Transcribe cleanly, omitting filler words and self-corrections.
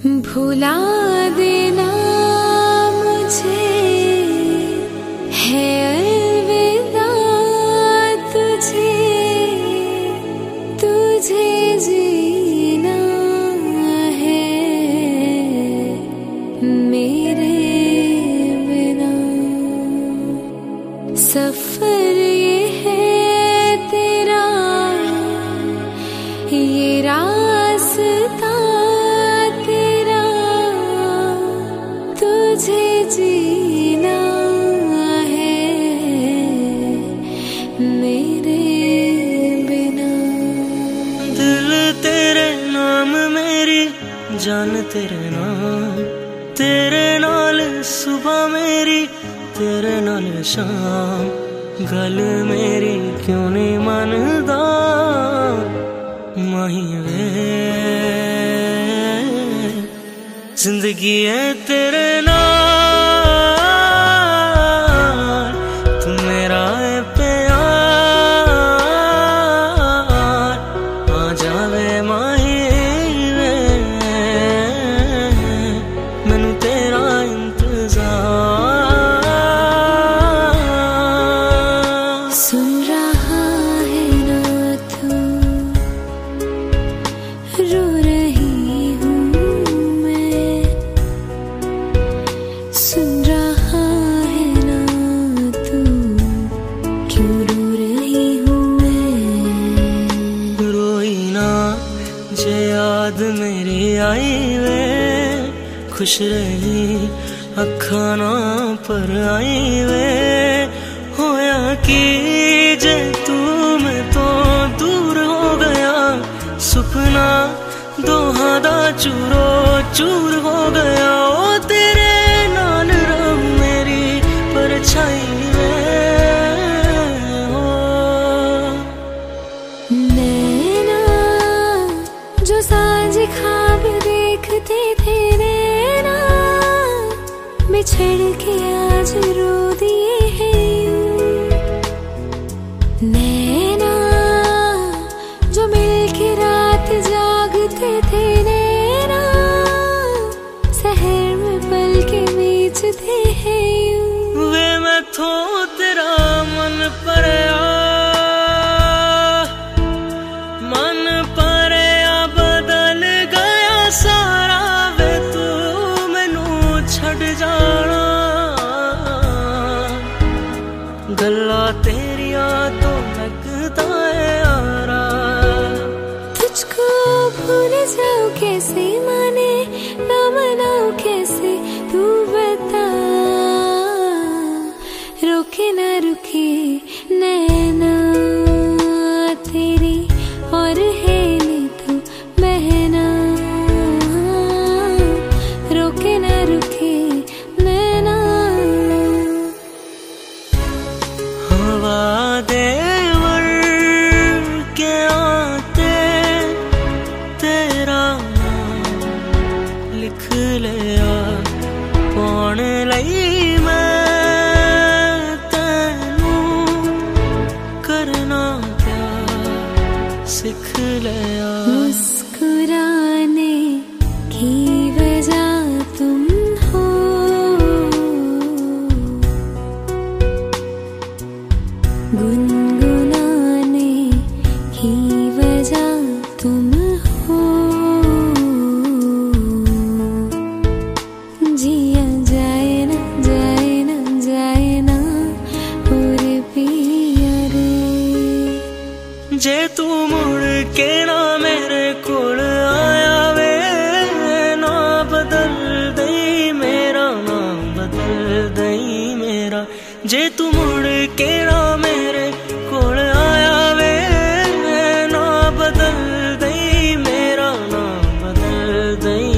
भुला देना मुझे है अलविदा तुझे, तुझे जीना है मेरे बिना। सफर ये है तेरा, ये रास्ता तुझे जीना है मेरे बिना। दिल तेरे नाम मेरी जान तेरे नाम, तेरे नाल सुबह मेरी तेरे नाल शाम। गल मेरी क्यों नहीं मनदा माही वे, जिंदगी है तेरे नाल, तू मेरा है प्यार। आ जावे माही वे, मैनू तेरा इंतजार। सुन रहा है ना तू, रो रही हूँ मैं। सुन रहा है ना तू, क्यों रो रही हूँ मैं। रोई ना जे याद मेरी आई वे, खुश रही अखा ना पर आई वे। होया कि जे तू मैं तो दूर हो गया, सुपना दोहा दा चूरो चूर हो गया। ओ तेरे नाल रब मेरी परछाई वे हो। नैना जो साँझ ख्वाब देखते थे, नैना बिछड़ के आज रो दिए हैं यूं। नैना जो मिलके रात जागते थे, नैना शहर में पल के बीचते हैं यूं। वे मैं थो तेरा मन परया, मन परया बदल गया सारा। वे तू मैनू छड़ जाना, गल्ला तेरिया तो लगता है यारा। तुझको भूल जाऊं कैसे, माने ना मनाऊं कैसे, तू बता। रुके ना रुके नैना तेरी, और है नहीं तू बहना। रुके ना रुके नैना। हवा देवर के आते तेरा नाम लिख लिया, कौन लई मैं तेनू करना प्यार सिख लिया। मुस्कुराने की वजह तुम हो, गुनगुनाने की वजह तुम हो। जिया जाए ना जाए ना जाए ना और पिया रे। जे तू मुड़ के ना मेरे कोल आया वे, ना बदल दई मेरा, ना बदल दई मेरा। जे तू मुड़ के ना मेरे कोल आया वे, ना बदल दई मेरा, ना बदल दई